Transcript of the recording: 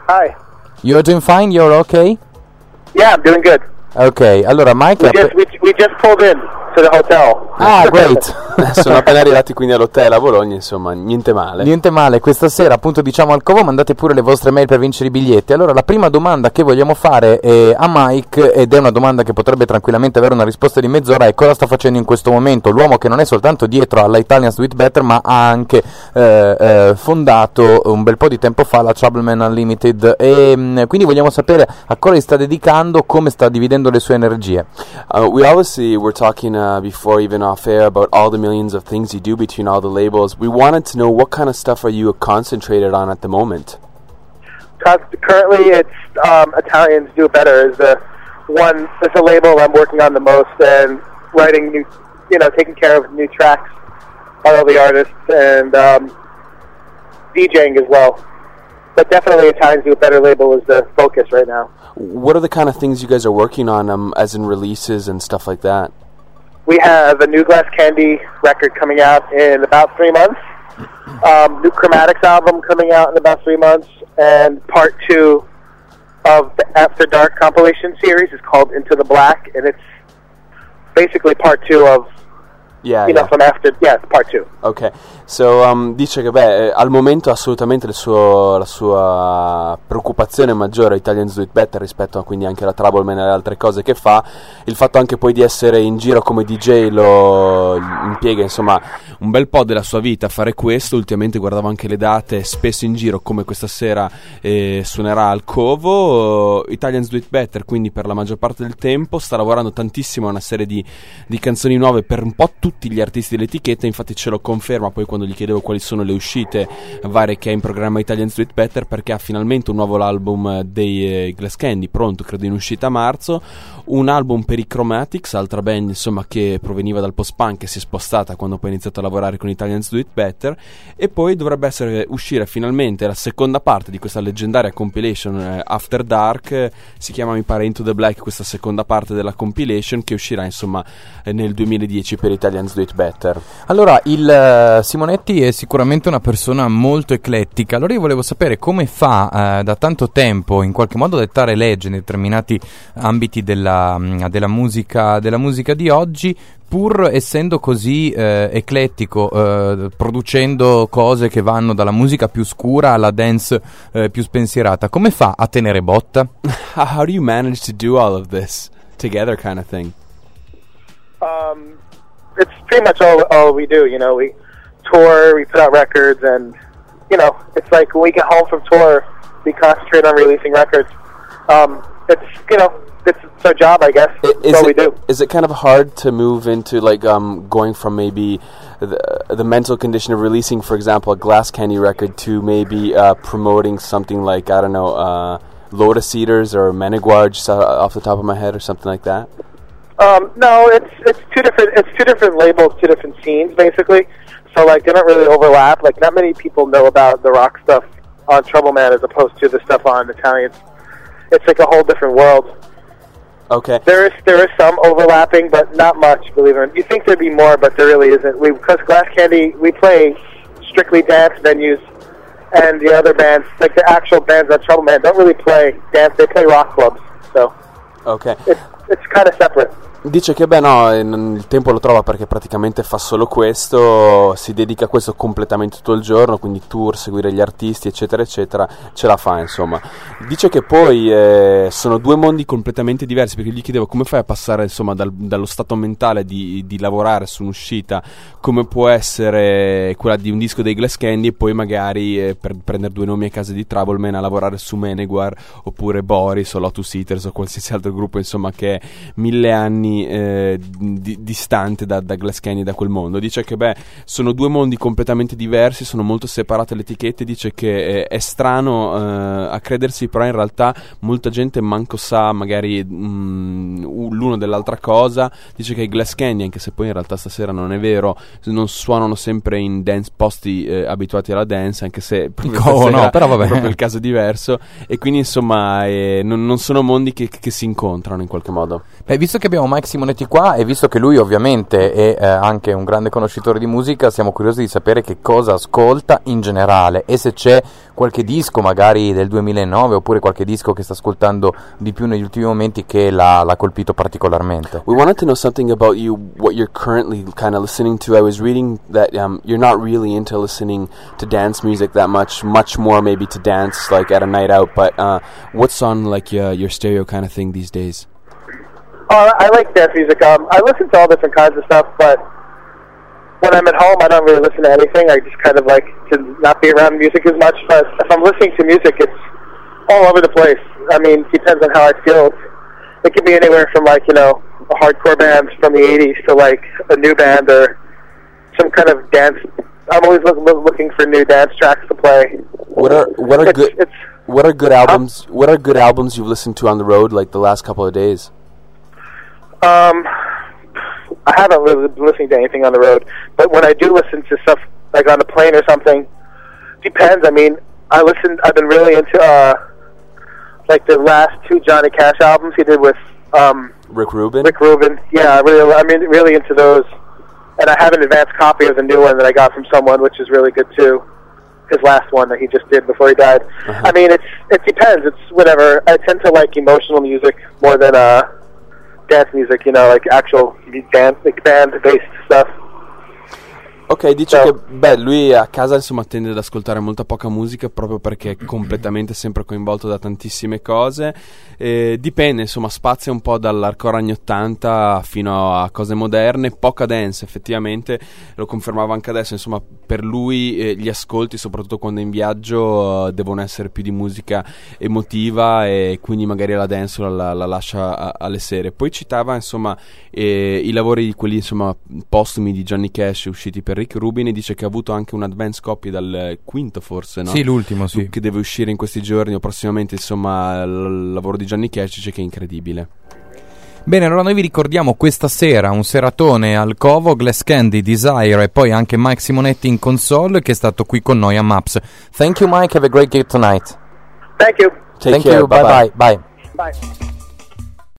Hi. You're doing fine? You're okay? Yeah, I'm doing good. Ok, allora Mike... We just pulled in to the hotel. Ah, great. Sono appena arrivati quindi all'hotel a Bologna, insomma, niente male. Niente male, questa sera appunto diciamo al Como mandate pure le vostre mail per vincere i biglietti. Allora la prima domanda che vogliamo fare a Mike, ed è una domanda che potrebbe tranquillamente avere una risposta di mezz'ora, è cosa sta facendo in questo momento l'uomo che non è soltanto dietro alla Italians Do It Better ma ha anche fondato un bel po' di tempo fa la Troubleman Unlimited, e quindi vogliamo sapere a cosa sta dedicando, come sta dividendo le sue energie. We obviously were talking before even off air about all the millions of things you do between all the labels. We wanted to know what kind of stuff are you concentrated on at the moment? Currently, it's Italians Do It Better is the label I'm working on the most, and writing new, taking care of new tracks by all the artists, and DJing as well. But definitely Italians Do It Better label is the focus right now. What are the kind of things you guys are working on, as in releases and stuff like that? We have a new Glass Candy record coming out in about 3 months, new Chromatics album coming out in about 3 months, and part 2 of the After Dark compilation series is called Into the Black, and it's basically part 2 of from after, it's part 2. Ok, so dice che al momento assolutamente la sua preoccupazione maggiore Italians Do It Better rispetto a quindi anche alla Troubleman e alle altre cose che fa, il fatto anche poi di essere in giro come DJ lo impiega insomma un bel po' della sua vita a fare questo. Ultimamente guardavo anche le date, spesso in giro come questa sera suonerà al Covo. Italians Do It Better quindi per la maggior parte del tempo sta lavorando tantissimo a una serie di canzoni nuove per un po' tutti gli artisti dell'etichetta, infatti ce lo conferma poi quando gli chiedevo quali sono le uscite varie che ha in programma Italians Do It Better, perché ha finalmente un nuovo album dei Glass Candy pronto, credo in uscita a marzo, un album per i Chromatics, altra band insomma che proveniva dal post-punk e si è spostata quando poi ha iniziato a lavorare con Italians Do It Better, e poi dovrebbe uscire finalmente la seconda parte di questa leggendaria compilation After Dark, si chiama mi pare Into the Black questa seconda parte della compilation, che uscirà insomma nel 2010 per Italians Do It Better. Allora, il Simonetti è sicuramente una persona molto eclettica. Allora io volevo sapere come fa da tanto tempo in qualche modo a dettare legge in determinati ambiti della musica di oggi, pur essendo così eclettico, producendo cose che vanno dalla musica più scura alla dance più spensierata. Come fa a tenere botta? How do you manage to do all of this together kind of thing? It's pretty much all we do, we tour, we put out records, and, it's like when we get home from tour, we concentrate on releasing records. It's our job, I guess. That's all we do. Is it kind of hard to move into, going from maybe the mental condition of releasing, for example, a Glass Candy record to maybe promoting something like, I don't know, Lotus Eaters or Meneguar, just off the top of my head, or something like that? No, it's two different labels, two different scenes, basically. So, they don't really overlap. Not many people know about the rock stuff on Troubleman as opposed to the stuff on Italians. It's like a whole different world. Okay. There is some overlapping, but not much, believe it or not. You think there'd be more, but there really isn't. Because Glass Candy, we play strictly dance venues, and the other bands, the actual bands on Troubleman, don't really play dance. They play rock clubs. So, okay. It's kind of separate. Dice che il tempo lo trova perché praticamente fa solo questo, si dedica a questo completamente tutto il giorno, quindi tour, seguire gli artisti eccetera eccetera, ce la fa insomma. Dice che poi sono due mondi completamente diversi, perché gli chiedevo come fai a passare insomma dallo stato mentale di lavorare su un'uscita come può essere quella di un disco dei Glass Candy, e poi magari per prendere due nomi a casa di Troubleman a lavorare su Meneguar oppure Boris o Lotus Eaters o qualsiasi altro gruppo insomma che è 1000 anni distante da Glass Candy, da quel mondo. Dice che sono due mondi completamente diversi, sono molto separate le etichette. Dice che è strano a credersi, però in realtà molta gente manco sa magari l'uno dell'altra cosa. Dice che i Glass Candy, anche se poi in realtà stasera non è vero, non suonano sempre in dance posti abituati alla dance, anche se no, però vabbè, è proprio il caso diverso, e quindi insomma non sono mondi che si incontrano in qualche modo. Beh, visto che abbiamo Mike Simonetti qua e visto che lui ovviamente è anche un grande conoscitore di musica, siamo curiosi di sapere che cosa ascolta in generale e se c'è qualche disco magari del 2009 oppure qualche disco che sta ascoltando di più negli ultimi momenti che l'ha colpito particolarmente. We wanted to know something about you, what you're currently kind of listening to. I was reading that you're not really into listening to dance music that much more maybe to dance like at a night out, but what's on like your stereo kind of thing these days? Oh, I like dance music. I listen to all different kinds of stuff, but when I'm at home, I don't really listen to anything. I just kind of like to not be around music as much. But if I'm listening to music, it's all over the place. I mean, it depends on how I feel. It can be anywhere from like, you know, a hardcore band from the 80s to like a new band or some kind of dance. I'm always looking for new dance tracks to play. What are good albums? What are good albums you've listened to on the road, like the last couple of days? I haven't really been listening to anything on the road, but when I do listen to stuff like on a plane or something, depends. I mean, I've been really into like the last two Johnny Cash albums he did with Rick Rubin. Yeah, I'm really into those, and I have an advanced copy of the new one that I got from someone, which is really good too. His last one that he just did before he died. Uh-huh. I mean, it depends. It's whatever. I tend to like emotional music more than dance music, you know, like actual dance, like band-based stuff. Ok, dice che lui a casa insomma tende ad ascoltare molta poca musica proprio perché è completamente sempre coinvolto da tantissime cose. Dipende, insomma, spazia un po' dall'hardcore anni 80 fino a cose moderne, poca dance effettivamente, lo confermava anche adesso, insomma per lui gli ascolti, soprattutto quando è in viaggio, devono essere più di musica emotiva e quindi magari la dance la lascia alle sere. Poi citava insomma i lavori, quelli insomma postumi di Johnny Cash usciti per Rick Rubin, e dice che ha avuto anche un advance copy dal quinto forse, no? Sì, l'ultimo, sì. Che deve uscire in questi giorni o prossimamente, insomma il lavoro di Johnny Cash, dice che è incredibile. Bene, allora noi vi ricordiamo questa sera un seratone al Covo, Glass Candy, Desire e poi anche Mike Simonetti in console che è stato qui con noi a Maps. Thank you Mike, have a great gig tonight. Thank you. Take care, bye. Bye.